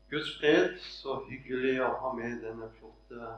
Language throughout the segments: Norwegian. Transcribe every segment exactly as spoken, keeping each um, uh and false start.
Guds fred, så hyggelig å ha med denne flotte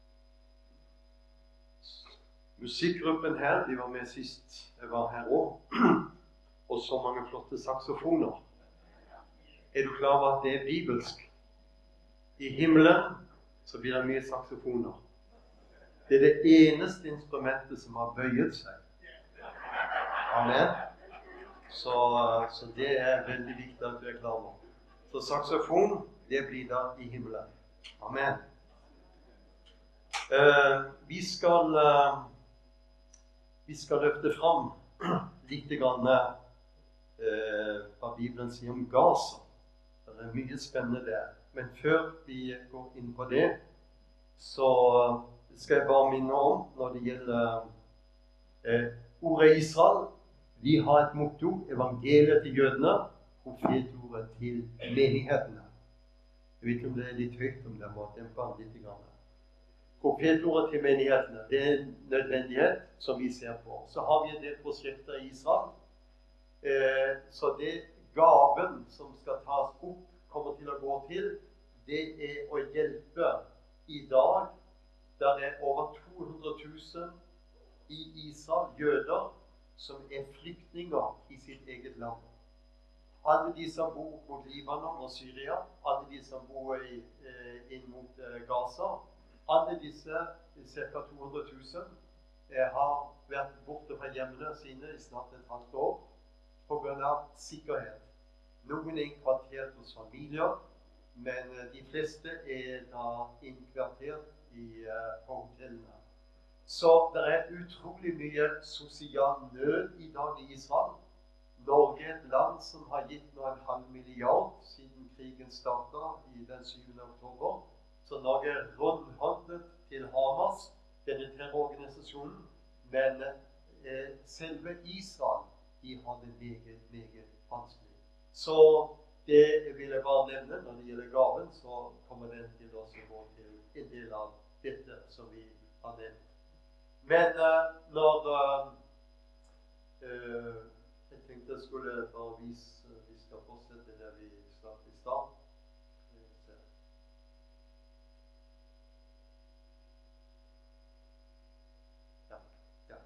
musikkgruppen her. De var med sist jeg var her også. Og så mange flotte saksofoner. Er du klar over at det er bibelsk? I himmelen så blir det mye saksofoner. Det er det eneste instrumentet som har bøyet seg. Amen. Så, så det er veldig viktig at du er klar over. Så saksofon, det blir da i himmelen. Amen. Uh, vi skal uh, vi skal løfte fram litt grann uh, hva Bibelen sier om Gaza. Det er mye spennende der. Men før vi går inn på det, så skal jeg bare minne om når det gjelder uh, ordet Israel. Vi har et motto, evangeliet til jødene, profetordet til menighetene. Jeg vet ikke om det er litt høyt, om det må dempe litt grann. Profetordet til menighetene, det er en nødvendighet som vi ser på. Så har vi en del prosjekter i Israel. Eh, så det gaven som skal tas opp, kommer til å gå til, det er å hjelpe i dag. Der er over to hundre tusen i Israel, jøder, som er flyktninger i sitt eget land. Alle de som bor mot Libanon og Syria, alle de som bor i, eh, inn mot eh, Gaza, alle disse, ca. to hundre tusen, eh, har vært borte fra hjemmene sine i snart et halvt år på grunn av sikkerhet. Noen er innkvartert hos familier, men eh, de fleste er da innkvartert i, eh, på hotellene. Så det er utrolig mye sosial nød i dag i Israel. Norge er et land som har gitt nå en halv milliard siden krigen startet i den syvende oktober. Så Norge er rundhåndet til Hamas, denne terrororganisasjonen. Men eh, selve Israel, de har det meget, meget vanskelig. Så det vil jeg bare nevne. Når det gjelder gaven, så kommer den til oss å gå til en del av dette som vi har nevnt. Men uh, når uh, uh, jeg tenkte jeg skulle bare vise, vi skal fortsette der vi startet i start. Ja, ja.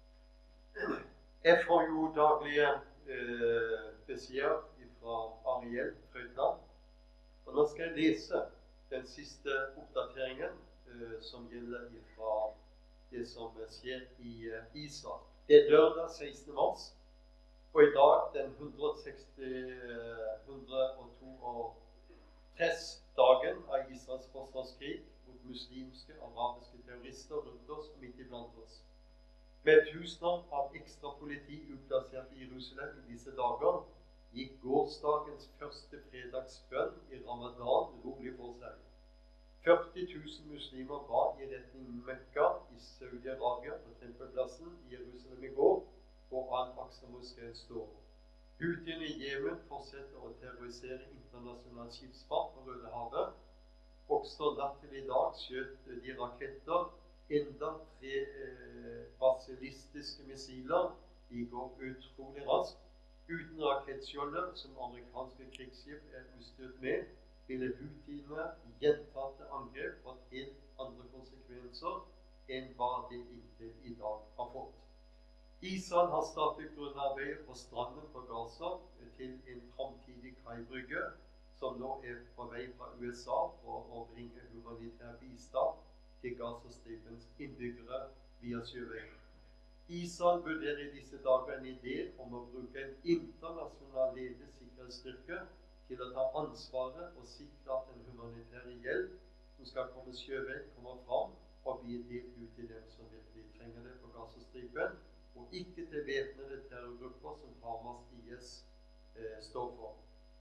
Jeg får jo daglige uh, beskjeder fra Ariel Frøydland. Og nå skal jeg lese den siste oppdateringen uh, som gjelder fra det som skjer i uh, Israel. Det er lørdag sekstende mars, og i dag den hundre og seksti, hundre og toogtredivte dagen av Israels forsvarskrig mot muslimske og arabiske terrorister rundt oss og midt iblant oss. Med tusener av ekstra politi utplassert i Jerusalem i disse dager, gikk gårsdagens første fredagsbønn i Ramadan rolig for seg. førti tusen muslimer var i retning Mekka i Saudi-Arabia på tempelplassen i Jerusalem i går, hvor Al-Aqsa-moskeen står. Houthiene i Jemen fortsetter å terrorisere internasjonal skipsfart på Rødehavet. Også natt til i dag skjøt de raketter, enda tre eh, basilistiske missiler. De går utrolig raskt. Uten rakettskjoldet, som amerikanske krigsskip er utstyrt med, ville Houthiene gjentatte angrep fått helt andre konsekvenser enn hva det inntil i dag har fått. Israel har startet grunnarbeidet på stranden på Gaza til en framtidig kaibrygge, som nå er på vei fra U S A for å bringe humanitær bistand til Gazastripens innbyggere via sjøveien. Israel vurderer i disse dager en idé om å bruke en internasjonal ledet sikkerhetsstyrke til å ta ansvaret og sikre at den humanitære hjelp som skal komme sjøveien, kommer fram og blir delt ut til dem som virkelig trenger det på Gazastripen, og ikke til væpnede terrorgrupper som Hamas I S eh, står for.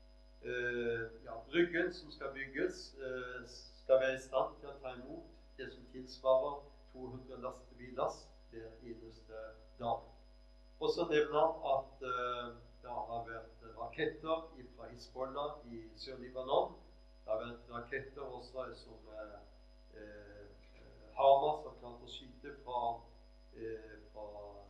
Eh, ja, bryggen som skal bygges eh, skal være i stand til å ta imot det som tilsvarer to hundre lastebillass hver eneste dag. Og så nevner han at eh, det har vært raketter fra Hizbollah i Sør-Libanon. Det har vært raketter også som eh, eh, Hamas har klart å skyte fra, eh, fra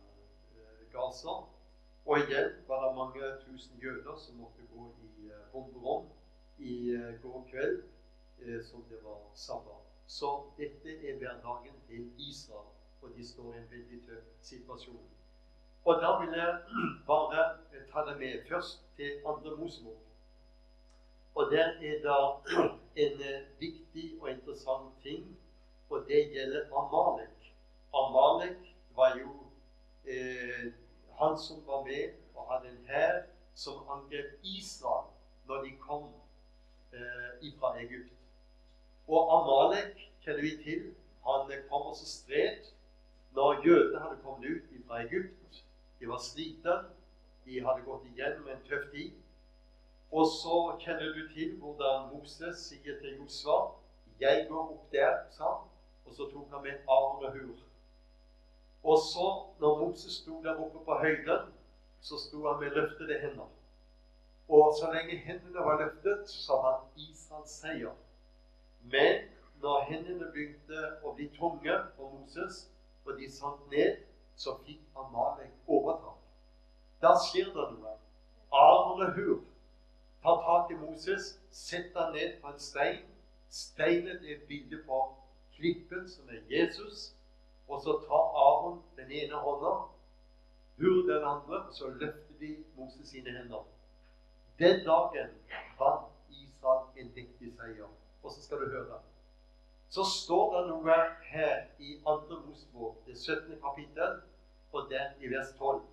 eh, Gaza. Og igjen var det mange tusen jøder som måtte gå i uh, bomberom i uh, eh, går kveld eh, som det var sabbat. Så dette er hverdagen til Israel, og de står i en veldig tøff situasjon. Og da vil jeg bare ta det med først til andre Mosebok. Og der er det en eh, viktig og interessant ting, og det gjelder Amalek. Amalek var jo eh, han som var med og hadde en hær som angrep Israel når de kom eh, fra Egypt. Og Amalek kjenner vi til. Han kom også stred når jødene hadde kommet ut fra Egypt. De var sliten, de hadde gått igjennom en tøff tid. Og så kjenner du til hvordan Moses sier til Josva, jeg går opp der, sa han, og så tok han med Aron og Hur. Og så, når Moses sto der oppe på høyden, så sto han med løftede hender. Og så lenge hendene var løftet, så sa han Israels seier. Men når hendene begynte å bli tunge for Moses, og de sank ned, så fikk Amalek overtak. Da skjer det noe. Aron og Hur tar tak i Moses, setter han ned på en stein. Steinen er et bilde på klippen, som er Jesus. Og så tar Aron den ene hånda, Hur den andre, og så løfter de Moses sine hender. Den dagen vant Israel en viktig seier. Og så skal du høre. Så står det noe her i andre Mosebok, det syttende kapittel, og der i vers tolv.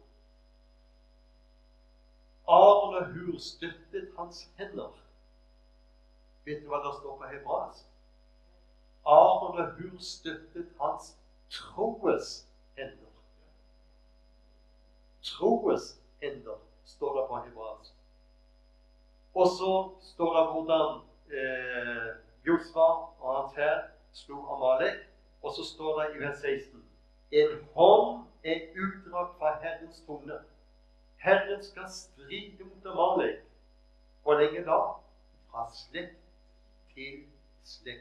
Aron og Hur støttet hans hender. Vet du hva det står på hebraisk? Aron og Hur støttet hans troes hender. Troes hender står det på hebraisk. Og så står det hvordan eh, Josva og hans hær slo Amalek. Og så står det i vers seksten. En hånd er utdratt fra Herrens tunge. Herren skal stride mot Amalek. Hvor lenge da? Fra slekt til slekt.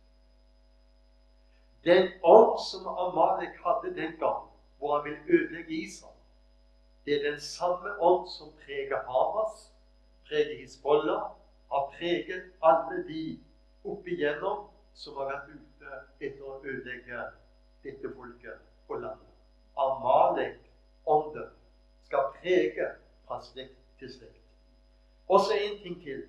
Den ånd som Amalek hadde den gang, hvor han vil ødelegge Israel, det er den samme ånd som preger Hamas, preger Hizbollah, har preget alle de opp igjennom som har vært ute etter å ødelegge dette folket og landet. Amalek-ånden skal prege fra slekt til slekt. Og så en ting til.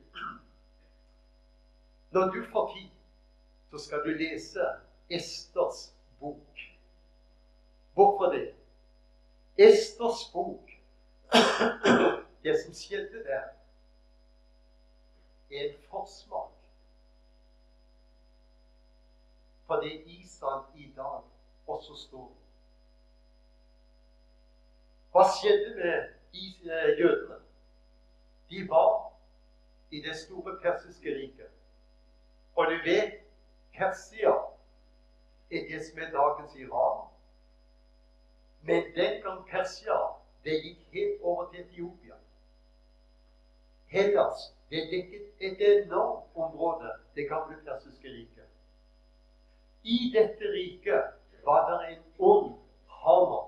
Når du får tid, så skal du lese Esters bok. Hvorfor det? Esters bok, det som skjedde der, er en forsmak for det Israel i dag også står i. Hva skjedde med jødene? De var i det store persiske riket. Og du vet, Persia er det som er dagens Iran. Men den gang Persia, det gikk helt over til Etiopia. Hellas, det dekket et enormt område, det gamle persiske riket. I dette riket var det en ond Haman.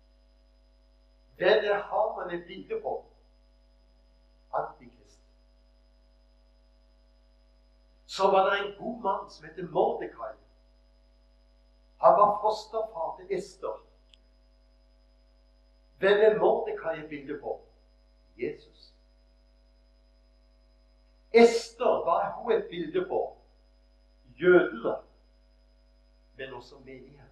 Hvem er Haman et bilde på? Antikrist. Så var det en god mann som heter Mordekai. Han var fosterfar til Ester. Hvem er Mordekai et bilde på? Jesus. Ester var hun et bilde på? Jødene, men også menigheten.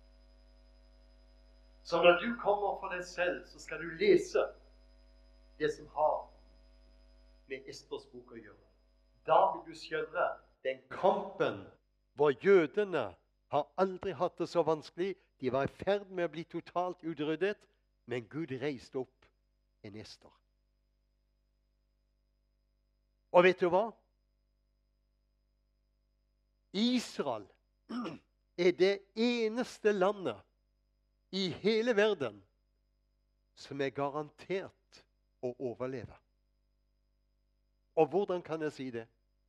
Så når du kommer for deg selv, så skal du lese det som har med Esters bok å gjøre. Da vil du skjønne den kampen hvor jødene har aldri hatt det så vanskelig. De var i ferd med å bli totalt utryddet, men Gud reiste opp en Ester. Og vet du hva? Israel er det eneste landet i hele verden som er garantert å overleve. Og hvordan kan jeg si det?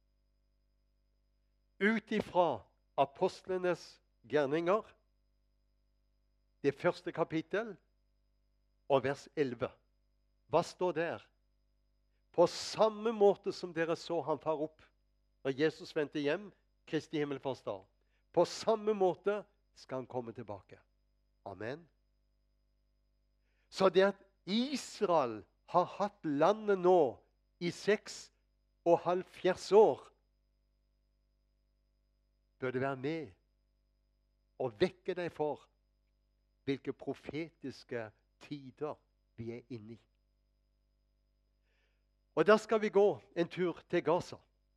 Ut ifra apostlenes gjerninger, det første kapittel, og vers elleve. Hva står der? På samme måte som dere så han far opp når Jesus vendte hjem, Kristi himmelfartsdag. På samme måte skal han komme tilbake. Amen. Så det at Israel har hatt landet nå i seks og halvfjerds år, bør det være med og vekke deg for hvilke profetiske tider vi er inne i. Og da skal vi gå en tur til Gaza.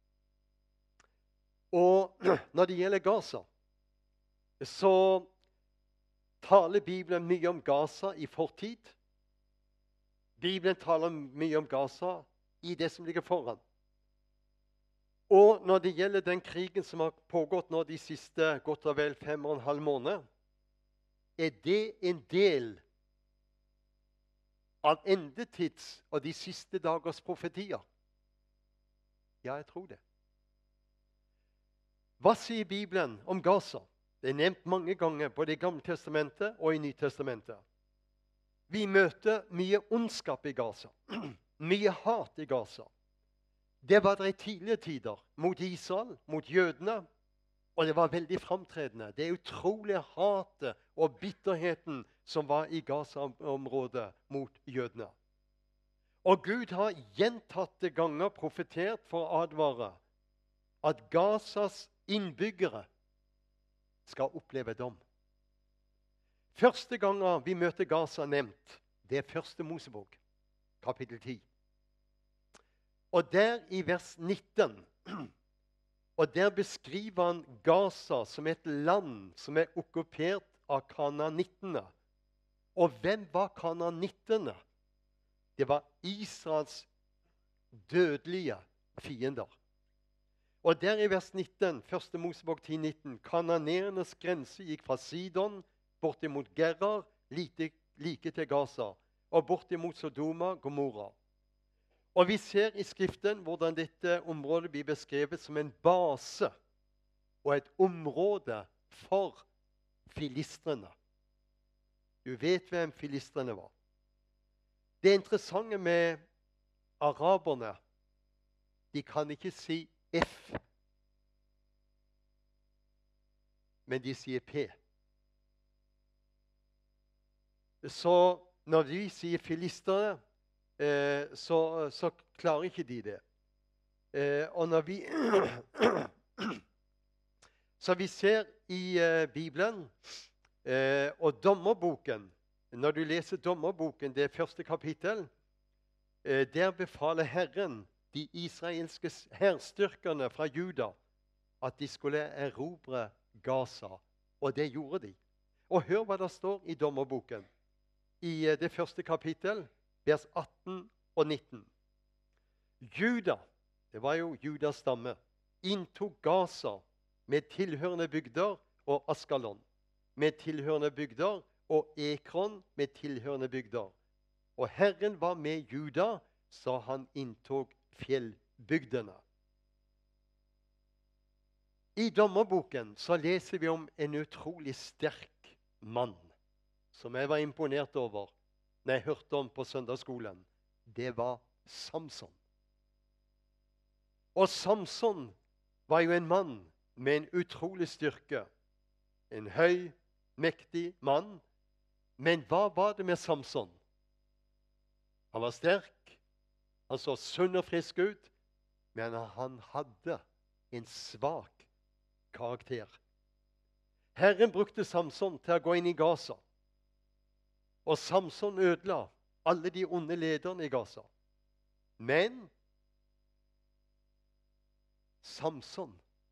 Og når det gjelder Gaza, så taler Bibelen mye om Gaza i fortid. Bibelen taler mye om Gaza i det som ligger foran. Og når det gjelder den krigen som har pågått nå de siste godt og vel fem og en halv måned, er det en del av endetids og de siste dagers profetier? Ja, jeg tror det. Hva sier Bibelen om Gaza? Det er nevnt mange ganger både i Gamle testamentet og i Nytestamentet. Vi møter mye ondskap i Gaza, mye hat i Gaza. Det var det i tidligere tider, mot Israel, mot jødene, og det var veldig framtredende. Det er utrolig hatet og bitterheten som var i Gaza-området mot jødene. Og Gud har gjentatte ganger profetert for å advare at Gazas innbyggere skal oppleve dom. Første gangen vi møter Gaza nevnt, det er første Mosebok, kapittel ti. Og der i vers nitten, og der beskriver han Gaza som et land som er okkupert av kananittene. Og hvem var kananittene? Det var Israels dødelige fiender. Og der i vers nitten, første Mosebok ti nitten, kananeernes grense gikk fra Sidon, bortimot Gerar, like, like til Gaza, og bortimot Sodoma, Gomorra. Og vi ser i Skriften hvordan dette området blir beskrevet som en base og et område for filistrene. Du vet hvem filistrene var. Det interessante med araberne, de kan ikke si F, men de sier P. Så når vi sier filistere, Eh, så, så klarer ikke de det. Eh, og når vi Så vi ser i eh, Bibelen eh, og Dommerboken, når du leser Dommerboken, det første kapittel, eh, der befaler Herren de israelske hærstyrkerne fra Juda at de skulle erobre Gaza. Og det gjorde de. Og hør hva det står i Dommerboken. I eh, det første kapittel, vers atten og nitten. Juda, det var jo Judas stamme, inntok Gaza med tilhørende bygder og Askalon, med tilhørende bygder og Ekron med tilhørende bygder. Og Herren var med Juda, så han inntok fjellbygdene. I Dommerboken så leser vi om en utrolig sterk mann, som jeg var imponert over når jeg hørte om på søndagsskolen. Det var Samson. Og Samson var jo en mann med en utrolig styrke. En høy, mektig mann. Men hva var det med Samson? Han var sterk, han så sunn og frisk ut, men han hadde en svak karakter. Herren brukte Samson til å gå inn i Gaza. Og Samson ødela alle de onde lederne i Gaza. Men Samson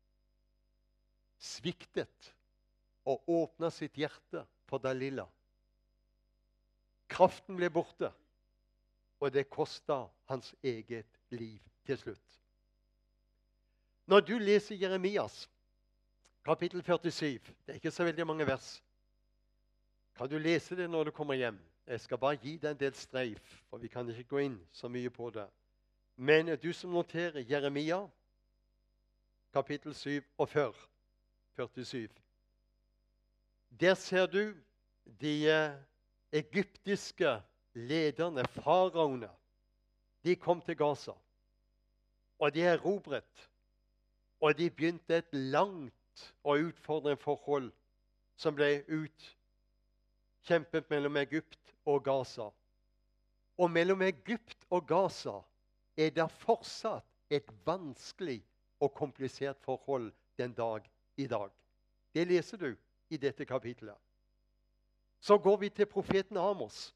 sviktet og åpnet sitt hjerte for Dalila. Kraften ble borte, og det kostet hans eget liv til slutt. Når du leser Jeremias, kapittel førtisju, det er ikke så veldig mange vers, kan du lese det når du kommer hjem? Jeg skal bare gi deg en del streif, for vi kan ikke gå inn så mye på det. Men du som noterer Jeremia, kapittel syv og førtisju. Der ser du de egyptiske lederne, faraoene. De kom til Gaza, og de erobret Og de begynte et langt og utfordrende forhold som ble utkjempet mellom Egypt og Gaza. Og mellom Egypt og Gaza er det fortsatt et vanskelig og komplisert forhold den dag i dag. Det leser du i dette kapitlet. Så går vi til profeten Amos.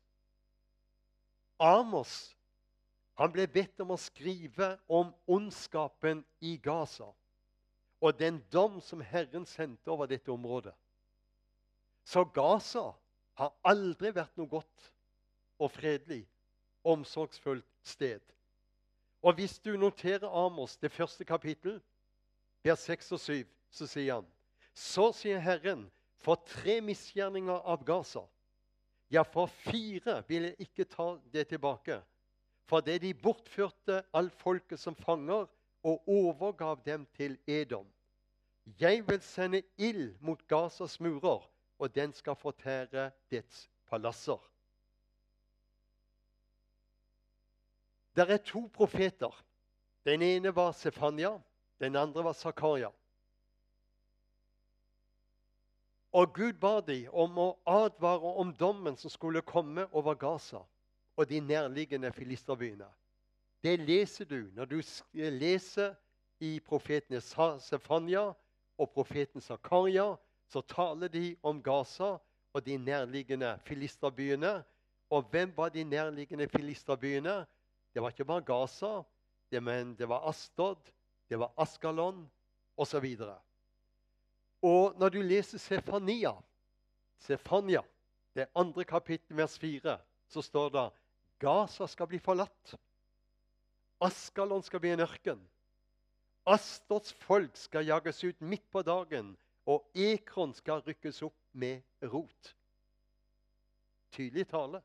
Amos, han ble bedt om å skrive om ondskapen i Gaza og den dom som Herren sendte over dette området. Så Gaza har aldri vært noe godt og fredelig, omsorgsfullt sted. Og hvis du noterer Amos, det første kapittel, vers seks og syv, så sier han, så sier Herren, for tre misgjerninger av Gaza, ja, for fire vil jeg ikke ta det tilbake, for det de bortførte all folket som fanger, og overgav dem til Edom. Jeg vil sende ild mot Gazas murer, og den skal fortære dets palasser. Det er to profeter. Den ene var Sefania, den andre var Zakaria. Og Gud ba dem om å advare om dommen som skulle komme over Gaza og de nærliggende filisterbyene. Det leser du når du leser i profeten Sefania og profeten Zakaria, så taler de om Gaza og de nærliggende filisterbyene. Og hvem var de nærliggende filisterbyene? Det var ikke bare Gaza, det, men det var Asdod, det var Askalon osv. Og når du leser Sefania, Sefania, det andre kapittel, vers fire, så står det Gaza skal bli forlatt. Askalon skal bli en ørken. Asdods folk skal jages ut midt på dagen, og Ekron skal rykkes opp med rot. Tydelig tale.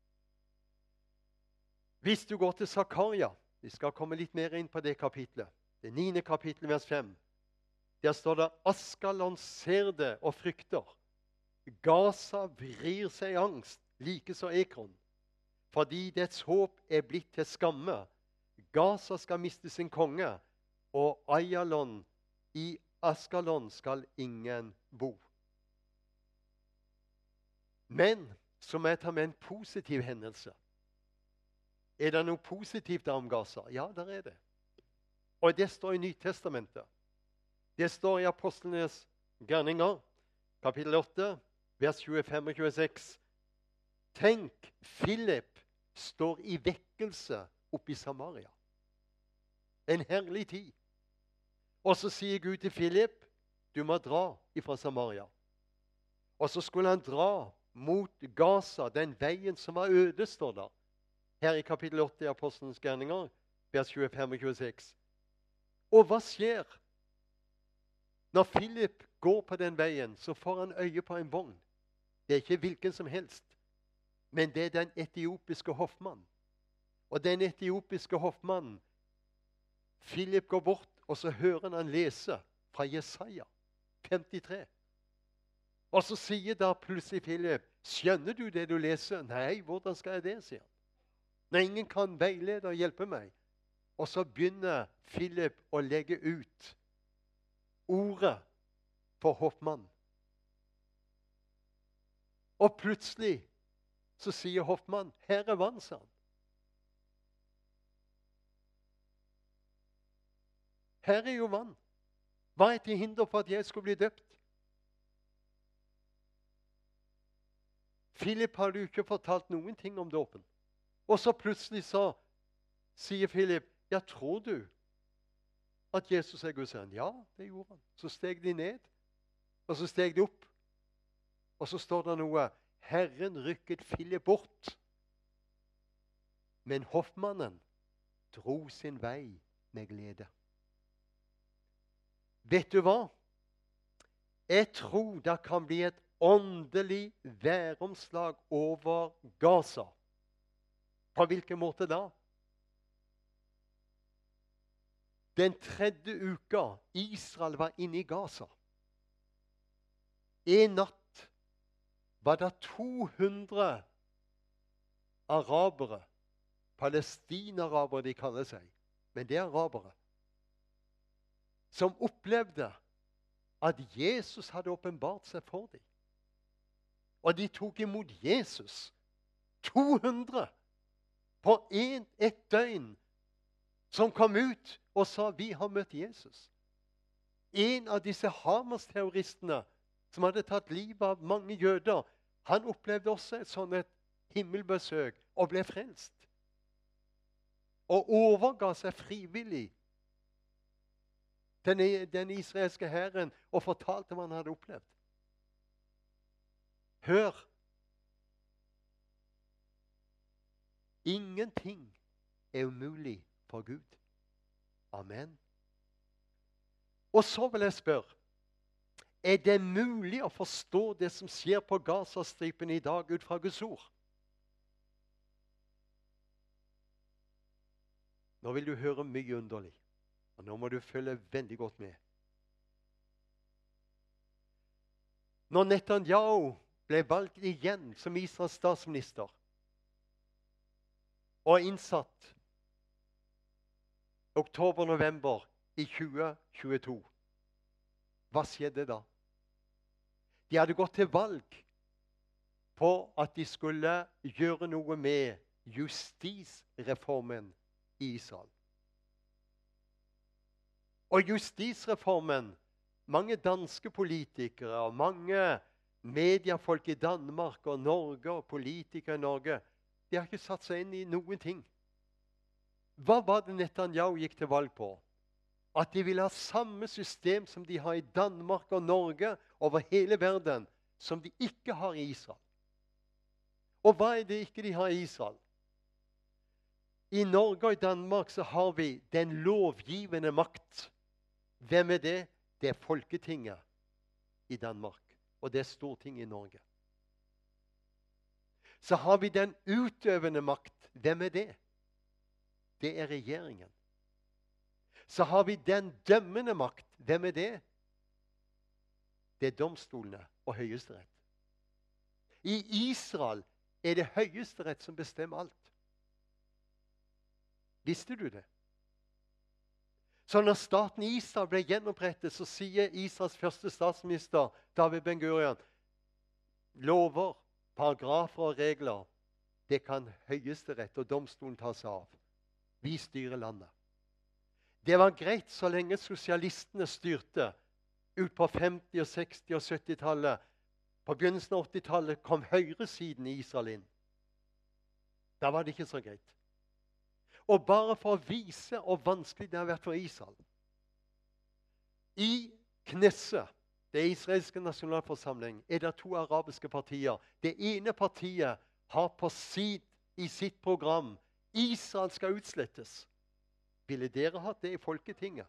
Hvis du går til Zakaria, vi skal komme litt mer inn på det kapitlet, det niende kapitlet, vers fem, der står det, Askalon ser det og frykter. Gaza vrir seg i angst, like så Ekron, fordi dets håp er blitt til skamme. Gaza skal miste sin konge, og Ayalon i Askalon skal ingen bo. Men så må jeg ta med en positiv hendelse. Er det noe positivt om Gaza? Ja, der er det. Og det står i Nytestamentet. Det står i Apostlenes gjerninger, kapittel åtte, vers tjuefem og tjueseks. Tenk, Philip står i vekkelse oppe i Samaria. En herlig tid. Og så sier Gud til Philip, du må dra ifra Samaria. Og så skulle han dra mot Gaza, den veien som var øde, står der. Her i kapittel åtte i Apostlenes gjerninger, vers tjuefem og tjueseks. Og hva skjer? Når Philip går på den veien, så får han øye på en vogn. Det er ikke hvilken som helst, men det er den etiopiske hoffmannen. Og den etiopiske hoffmannen, Philip går bort, og så hører han lese fra Jesaja femtitre. Og så sier da plutselig Philip, skjønner du det du leser? Nei, hvordan skal jeg det, sier han. Når ingen kan veilede og hjelpe meg. Og så begynner Philip å legge ut ordet for hoffmannen. Og plutselig så sier hoffmannen, her er vann, sa han. Her er jo vann. Hva er til hinder for at jeg skulle bli døpt? Philip har jo ikke fortalt noen ting om dåpen. Og så plutselig så sier Philip, ja, tror du at Jesus er Guds sønn? Ja, det gjorde han. Så steg de ned, og så steg de opp. Og så står det noe, Herren rykket Philip bort. Men hoffmannen dro sin vei med glede. Vet du hva? Jeg tror det kan bli et åndelig væromslag over Gaza. På hvilken måte da? Den tredje uka Israel var inne i Gaza. En natt var det to hundre arabere, palestinarabere de kaller seg, men det er arabere. som opplevde at Jesus hadde åpenbart seg for dem. Og de tok imot Jesus. to hundre på en, ett døgn som kom ut og sa vi har møtt Jesus. En av disse Hamas-terroristene som hadde tatt livet av mange jøder, han opplevde også et sånt et himmelbesøk og ble frelst. Og overga seg frivillig den, den israelske hæren og fortalte hva han hadde opplevd. Hør! Ingenting er umulig for Gud. Amen. Og så vil jeg spørre, er det mulig å forstå det som skjer på Gazastripen i dag ut fra Guds ord? Nå vil du høre mye underlig, og nå må du følge veldig godt med. Når Netanyahu ble valgt igjen som Israels statsminister og innsatt oktober-november i tjue tjueto, hva skjedde da? De hadde gått til valg på at de skulle gjøre noe med justisreformen i Israel. Og justisreformen, mange danske politikere og mange mediefolk i Danmark og Norge og politikere i Norge, de har ikke satt seg inn i noen ting. Hva var det Netanyahu gikk til valg på? At de ville ha samme system som de har i Danmark og Norge over hele verden, som de ikke har i Israel. Og hva er det ikke de har i Israel? I Norge og i Danmark så har vi den lovgivende makt. Hvem er det? Det er Folketinget i Danmark, og det er Stortinget i Norge. Så har vi den utøvende makt. Hvem er det? Det er regjeringen. Så har vi den dømmende makt. Hvem er det? Det er domstolene og høyesterett. I Israel er det høyesterett som bestemmer alt. Visste du det? Så når staten Israel ble gjenopprettet, så sier Israels første statsminister, David Ben-Gurion, lover, paragrafer og regler, det kan høyesterett og domstolen ta seg av. Vi styrer landet. Det var greit så lenge sosialistene styrte ut på femti-, seksti- og syttitallet. På begynnelsen av åttitallet kom høyresiden i Israel inn. Da var det ikke så greit. Og bare for å vise hvor vanskelig det har vært for Israel. I Knesset, det israelske nasjonalforsamling, er det to arabiske partier. Det ene partiet har på sitt, i sitt program Israel skal utslettes. Ville dere hatt det i Folketinget?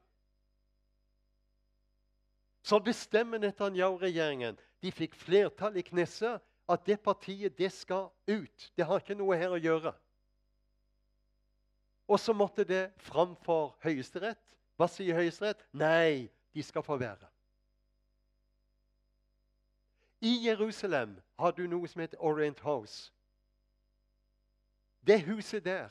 Så bestemmer Netanyahu-regjeringen. De fikk flertall i Knesset at det partiet det skal ut. Det har ikke noe her å gjøre. Og så måtte det framfor høyesterett. Hva sier høyesterett? Nei, de skal få være. I Jerusalem har du noe som heter Orient House. Det huset der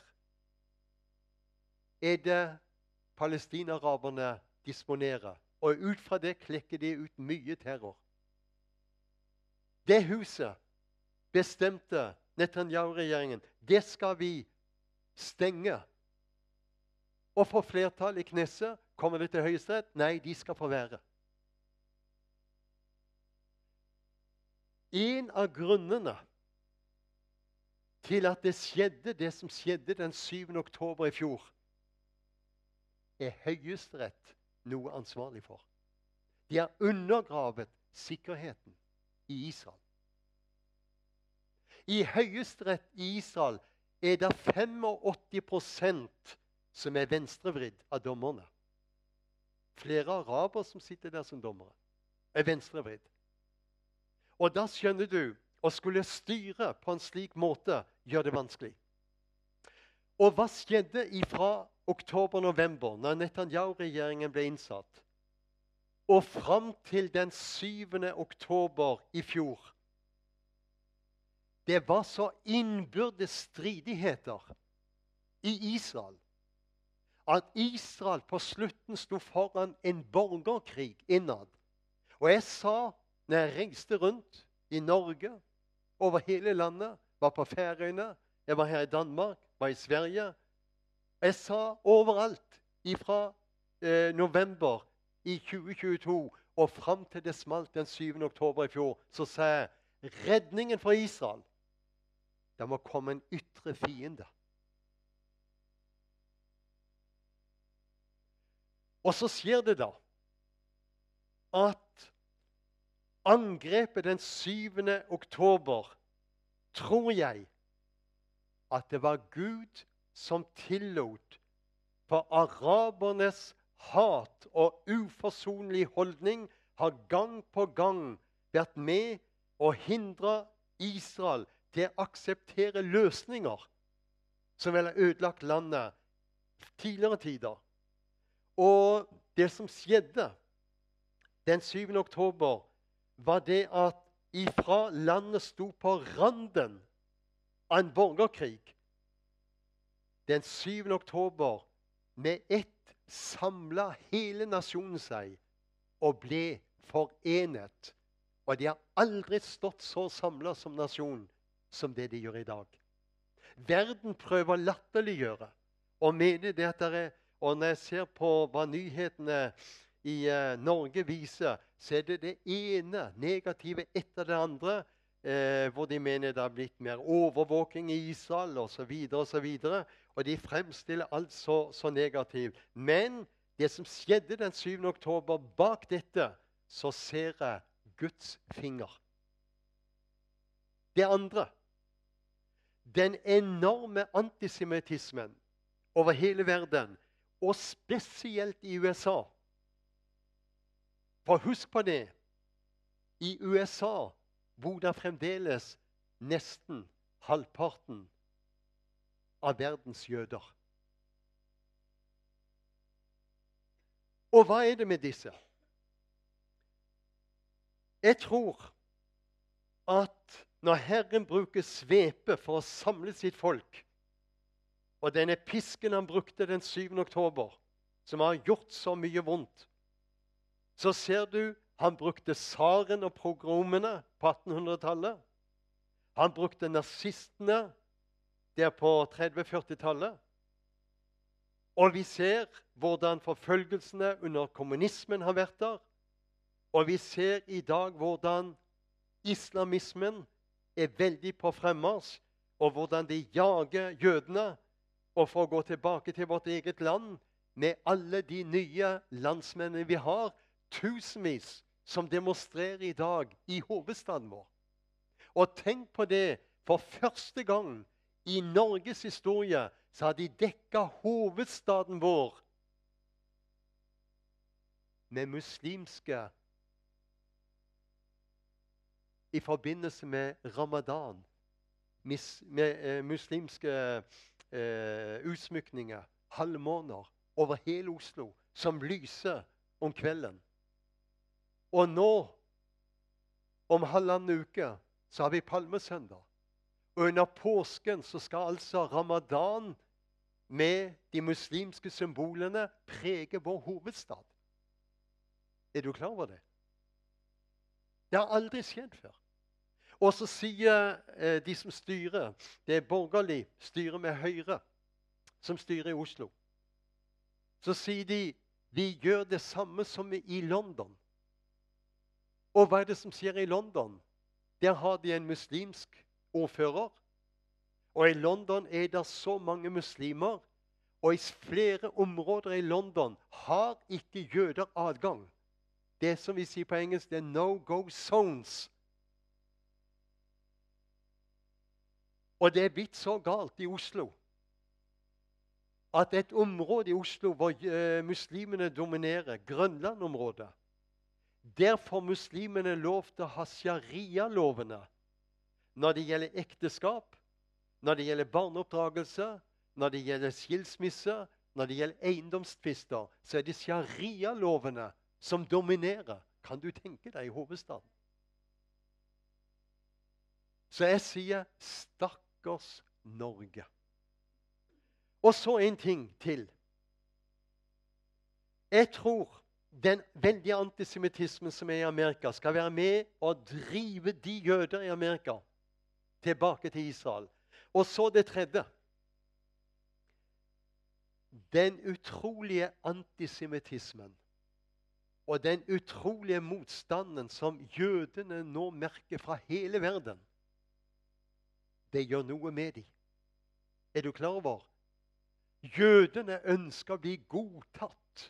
er det palestinaraberne disponerer. Og ut fra det klekker de ut mye terror. Det huset bestemte Netanyahu-regjeringen. Det skal vi stenge. Og for flertall i Knesset kommer det til høyesterett. Nei, de skal få være. En av grunnene til at det skjedde det som skjedde den syvende oktober i fjor, er høyesterett noe ansvarlig for. De har undergravet sikkerheten i Israel. I høyesterett i Israel er det åttifem prosent som er venstrevridd av dommerne. Flere araber som sitter der som dommere, er venstrevridd. Og da skjønner du, å skulle styre på en slik måte gjør det vanskelig. Og hva skjedde fra oktober-november, når Netanyahu-regjeringen ble innsatt, og fram til den syvende oktober i fjor? Det var så innbyrdes stridigheter i Israel at Israel på slutten sto foran en borgerkrig innad. Og jeg sa, når jeg reiste rundt i Norge, over hele landet, var på Færøyene, jeg var her i Danmark, var i Sverige, jeg sa overalt fra eh, november i tjue tjueto og frem til det smalt den syvende oktober i fjor, så sa jeg, redningen for Israel, det må komme en ytre fiende. Og så skjer det da at angrepet den syvende oktober, tror jeg, at det var Gud som tillot for arabernes hat og uforsonlig holdning har gang på gang vært med å hindre Israel til å akseptere løsninger som vel har ødelagt landet tidligere tider. Og det som skjedde den syvende oktober, var det at ifra landet sto på randen av en borgerkrig. Den syvende oktober med ett samlet hele nasjonen seg og ble forenet. Og de har aldri stått så samlet som nasjon som det de gjør i dag. Verden prøver å latterliggjøre og mener det at det er, og når jeg ser på hva nyhetene i uh, Norge viser, så er det det ene negative etter det andre, eh, hvor de mener det har blitt mer overvåking i Israel og så videre og så videre, og de fremstiller alt så, så negativt. Men det som skjedde den syvende oktober, bak dette, så ser jeg Guds finger. Det andre, den enorme antisemitismen over hele verden, og spesielt i U S A. For husk på det, i U S A bor det fremdeles nesten halvparten av verdens jøder. Og hva er det med disse? Jeg tror at når Herren bruker svepe for å samle sitt folk, og denne pisken han brukte den syvende oktober, som har gjort så mye vondt, så ser du han brukte tsaren og pogromene på attenhundretallet. Han brukte nazistene der på tretti-førti-tallet. Og vi ser hvordan forfølgelsene under kommunismen har vært der. Og vi ser i dag hvordan islamismen er veldig på fremmars, og hvordan de jager jødene. Og for å gå tilbake til vårt eget land, med alle de nye landsmennene vi har, tusenvis som demonstrerer i dag i hovedstaden vår. Og tenk på det, for første gang i Norges historie så har de dekket hovedstaden vår med muslimske i forbindelse med ramadan, mis, med eh, muslimske eh, utsmykninger, halvmåner over hele Oslo, som lyser om kvelden. Og nå, om halvannen uke, så har vi palmesøndag. Og under påsken så skal altså ramadan med de muslimske symbolene prege vår hovedstad. Er du klar over det? Det har aldri skjedd før. Og så sier eh, de som styrer, det er borgerlig styre med Høyre, som styrer i Oslo. Så sier de, vi gjør det samme som i London. Og hva er det som skjer i London? Der har de en muslimsk ordfører. Og i London er det så mange muslimer, og i flere områder i London har ikke jøder adgang. Det som vi sier på engelsk, det er no-go zones. Og det er blitt så galt i Oslo, at et område i Oslo hvor uh, muslimene dominerer, Grønland-området, der får muslimene lov til å ha sharia-lovene når det gjelder ekteskap, når det gjelder barneoppdragelse, når det gjelder skilsmisse, når det gjelder eiendomstvister, så er det sharia-lovene som dominerer. Kan du tenke deg i hovedstaden? Så jeg sier, stakkars Norge. Og så en ting til. Jeg tror den veldige antisemittismen som er i Amerika, skal være med og drive de jøder i Amerika tilbake til Israel. Og så det tredje. Den utrolige antisemittismen og den utrolige motstanden som jødene nå merker fra hele verden, det gjør noe med dem. Er du klar over? Jødene ønsker å bli godtatt.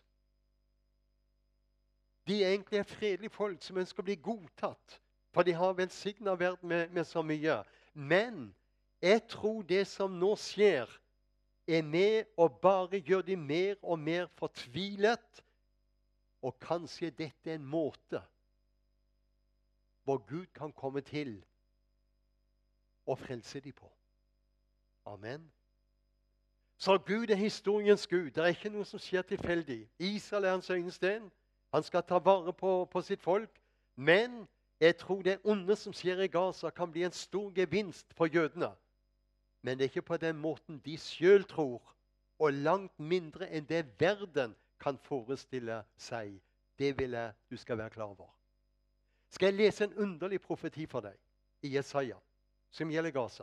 De er egentlig et fredelig folk som ønsker å bli godtatt, for de har velsignet verden med, med så mye. Men jeg tror det som nå skjer, er med å bare gjøre de mer og mer fortvilet, og kanskje dette er en måte hvor Gud kan komme til og frelse dem på. Amen. Så Gud er historiens Gud. Det er ikke noe som skjer tilfeldig. Israel er hans øynesten. Han skal ta vare på, på sitt folk. Men jeg tror det onde som skjer i Gaza, kan bli en stor gevinst for jødene. Men det er ikke på den måten de selv tror, og langt mindre enn det verden kan forestille seg. Det vil jeg du skal være klar over. Skal jeg lese en underlig profeti for deg i Jesaja, som gjelder Gaza?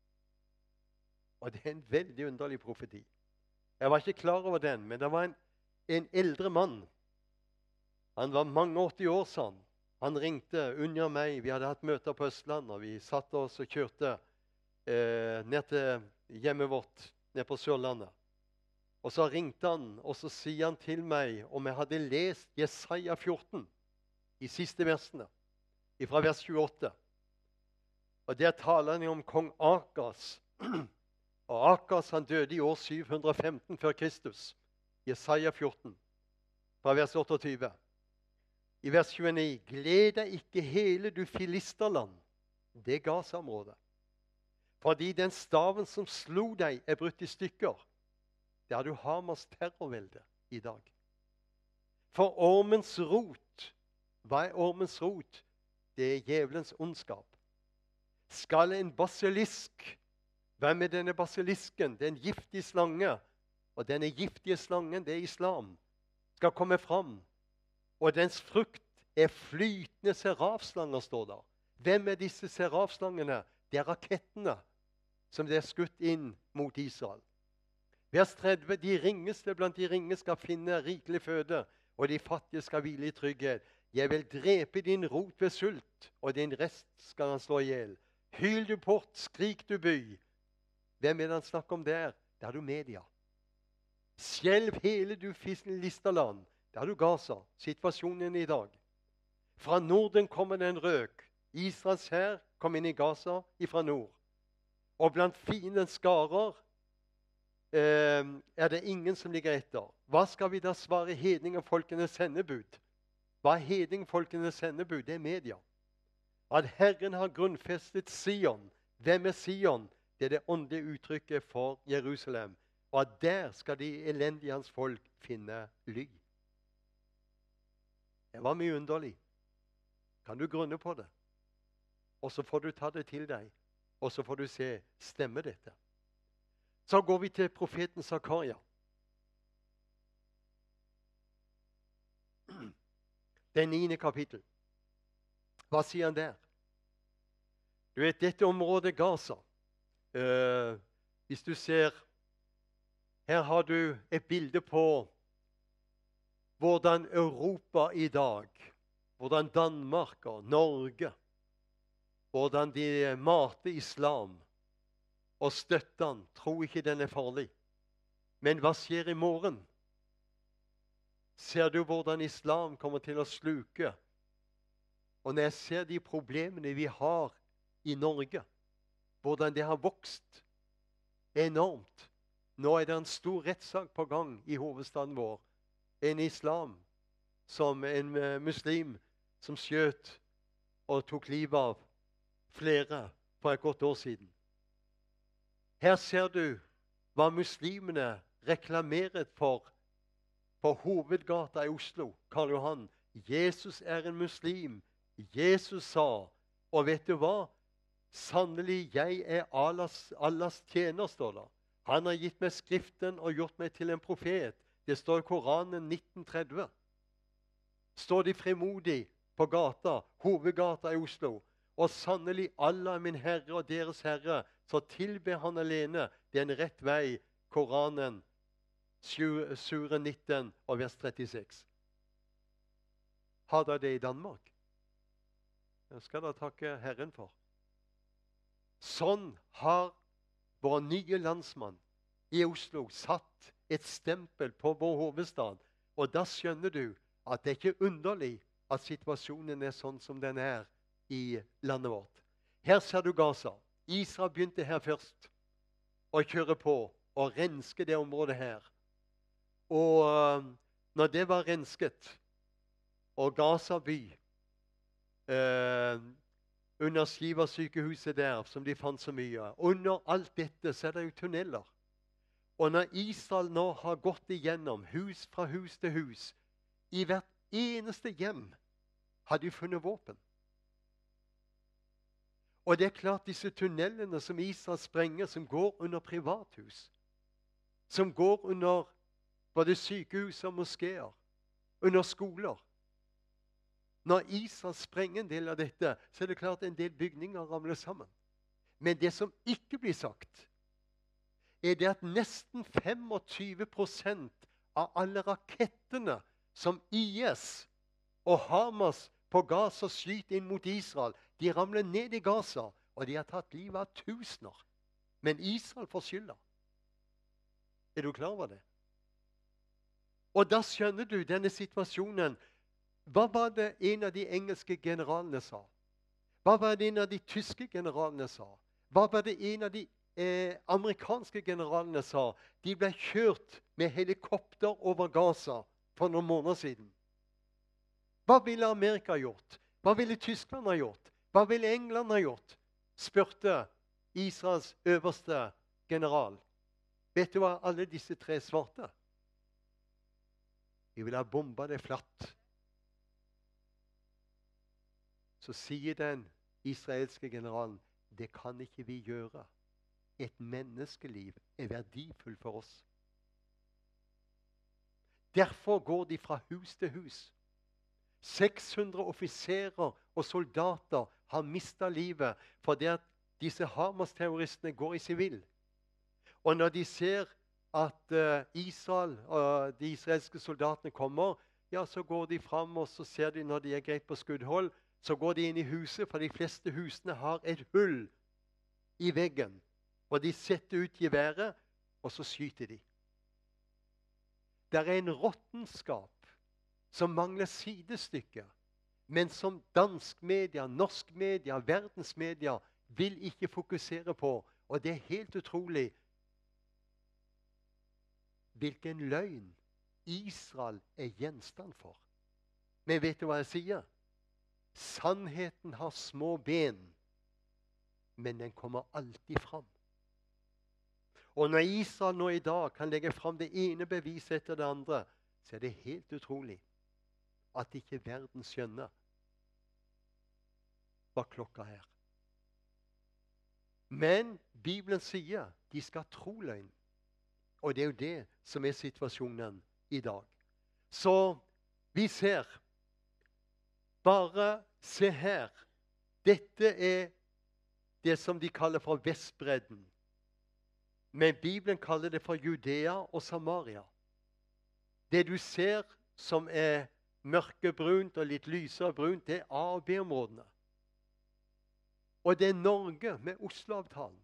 Og det er en veldig underlig profeti. Jeg var ikke klar over den, men det var en, en eldre mann. Han var mange åtti år, sa han. Han ringte under meg. Vi hadde hatt møter på Østland, og vi satt oss og kjørte eh, ned til hjemmet vårt, ned på Sørlandet. Og så ringte han, og så sier han til meg om jeg hadde lest Jesaja fjorten, i siste versene, fra vers tjueåtte. Og der taler han om kong Akas. Og Akas han døde i år syv hundre og femten før Kristus. Jesaja fjorten, fra vers otteogtyve. I vers tjueni, gled deg ikke hele du filisterland, det Gaza-området. Fordi den staven som slo deg er brutt i stykker. Det er du Hamas terrorvelde i dag. For ormens rot, hva er ormens rot? Det er djevelens ondskap. Skal en basilisk, hvem er denne basilisken? Det er en giftig slange, og denne giftige slangen, det er islam, skal komme fram. Og dens frukt er flytende serafslanger, står der. Hvem er disse serafslangene? Det er rakettene som det er skutt inn mot Israel. Vers tretti, de ringeste blant de ringe skal finne rikelig føde, og de fattige skal hvile i trygghet. Jeg vil drepe din rot ved sult, og din rest skal han slå ihjel. Hyl du bort, skrik du by. Hvem er det han snakker om der? Der er du media. Skjelv hele du filisterland. Der er du Gaza, situasjonen i dag. Fra Norden kommer det en røk. Israels hær kom inn i Gaza fra nord. Og blant fiendens skarer eh, er det ingen som ligger etter. Hva skal vi da svare hedningefolkenes sendebud? Hva er hedningefolkenes sendebud? Det er media. At Herren har grunnfestet Sion. Hvem er Sion? Det er det åndelige uttrykket for Jerusalem. Og at der skal de elendige hans folk finne ly. Det var mye underlig. Kan du grunne på det? Og så får du ta det til deg. Og så får du se, stemmer dette? Så går vi til profeten Zakaria. Det niende kapittel. Hva sier han der? Du vet, dette området Gaza. Uh, hvis du ser, her har du et bilde på hvordan Europa i dag, hvordan Danmark og Norge, hvordan de mater islam og støtter den, tror ikke den er farlig. Men hva skjer i morgen? Ser du hvordan islam kommer til å sluke? Og når jeg ser de problemene vi har i Norge, hvordan det har vokst enormt. Nå er det en stor rettssak på gang i hovedstaden vår. En islam, som en muslim, som skjøt og tok livet av flere for et godt år siden. Her ser du hva muslimene reklamerer for på hovedgata i Oslo, Karl Johan. Jesus er en muslim. Jesus sa, og vet du hva? Sannelig, jeg er Allahs, Allahs tjener, står det. Han har gitt meg skriften og gjort meg til en profet. Det står i Koranen nitten tretti. Står de frimodig på gata, hovedgata i Oslo, og sannelig Allah er min Herre og deres Herre, så tilber han alene. Det er en rett vei. Koranen, sure nitten og vers trettiseks. Har dere det i Danmark? Det skal dere takke Herren for. Sånn har vår nye landsmann i Oslo satt et stempel på vår hovedstad. Og da skjønner du at det er ikke underlig at situasjonen er sånn som den er i landet vårt. Her ser du Gaza. Israel begynte her først å kjøre på og renske det området her. Og uh, når det var rensket, og Gaza by, uh, under Shiva-sykehuset der, som de fant så mye, under alt dette så er det jo tunneler. Og når Israel nå har gått igjennom hus fra hus til hus, i hvert eneste hjem har de funnet våpen. Og det er klart disse tunnelene som Israel sprenger, som går under privathus, som går under både sykehus og moskeer, under skoler. Når Israel sprenger en del av dette, så er det klart en del bygninger ramler sammen. Men det som ikke blir sagt, er det at nesten tjuefem prosent av alle rakettene som I S og Hamas på Gaza skyter inn mot Israel, de ramler ned i Gaza, og de har tatt livet av tusener. Men Israel får skylda. Er du klar over det? Og da skjønner du denne situasjonen. Hva var det en av de engelske generalene sa? Hva var det en av de tyske generalene sa? Hva var det en av de eh, amerikanske generalene sa? De ble kjørt med helikopter over Gaza for noen måneder siden. Hva ville Amerika ha gjort? Hva ville Tyskland ha gjort? Hva ville England ha gjort? Spurte Israels øverste general. Vet du hva alle disse tre svarte? De ville ha bomba det flatt. Så sier den israelske generalen, det kan ikke vi gjøre. Et menneskeliv er verdifull for oss. Derfor går de fra hus til hus. seks hundre offiserer og soldater har mistet livet fordi at disse Hamas-terroristene går i sivil. Og når de ser at uh, Israel og de israelske soldatene kommer, ja, så går de fram, og så ser de når de er greit på skuddhold, så går de inn i huset, for de fleste husene har et hull i veggen. Og de setter ut geværet, og så skyter de. Det er en råttenskap som mangler sidestykker, men som dansk media, norsk media, verdensmedia vil ikke fokusere på. Og det er helt utrolig hvilken løgn Israel er gjenstand for. Men vet du hva jeg sier? Sannheten har små ben, men den kommer alltid fram. Og når Israel nå i dag kan legge fram det ene beviset etter det andre, så er det helt utrolig at ikke verden skjønner hva klokka er. Men Bibelen sier de skal tro løgn. Og det er jo det som er situasjonen i dag. Så vi ser, bare se her, dette er det som de kaller for Vestbredden. Men Bibelen kaller det for Judea og Samaria. Det du ser som er mørkebrunt og litt lysere brunt, det er A- og B-områdene. Og det er Norge med Oslo-avtalen.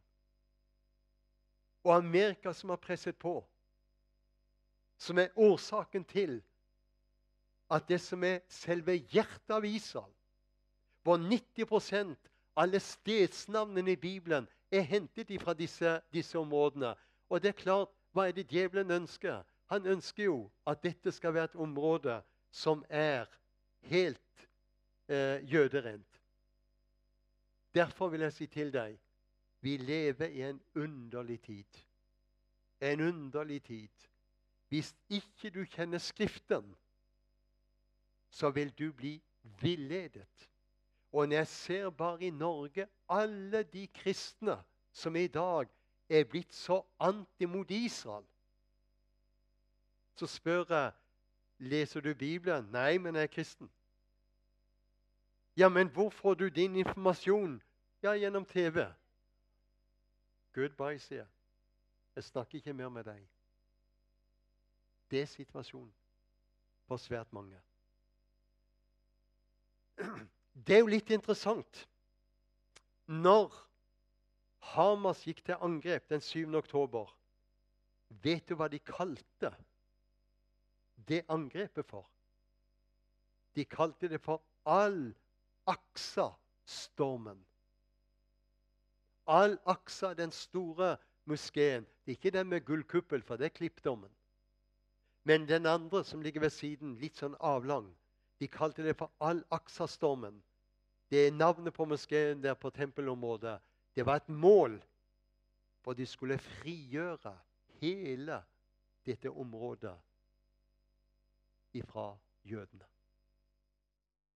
Og Amerika som har presset på. Som er årsaken til at det som er selve hjertet av Israel, hvor nitti prosent av alle stedsnavnene i Bibelen er hentet fra disse, disse områdene. Og det er klart, hva er det djevelen ønsker? Han ønsker jo at dette skal være et område som er helt eh, jøderent. Derfor vil jeg si til deg, vi lever i en underlig tid. En underlig tid. Hvis ikke du kjenner Skriften, så vil du bli villedet. Og når jeg ser bare i Norge, alle de kristne som i dag er blitt så anti mot Israel, Så spør jeg, leser du Bibelen? Nei, men jeg er kristen. Ja, men hvor får du din informasjon? Ja, gjennom T V. Goodbye, sier jeg. Jeg snakker ikke mer med deg. Det er situasjonen for svært mange. Det er jo litt interessant. Når Hamas gikk til angrep den syvende oktober, vet du hva de kalte det angrepet for? De kalte det for Al-Aqsa-stormen. Al-Aqsa, den store moskeen. Det er ikke den med gullkuppel, for det er klippdommen. Men den andre som ligger ved siden, litt sånn avlang, de kalte det for Al-Aqsa-stormen. Det er navnet på moskeen der på tempelområdet. Det var et mål, for de skulle frigjøre hele dette området ifra jødene.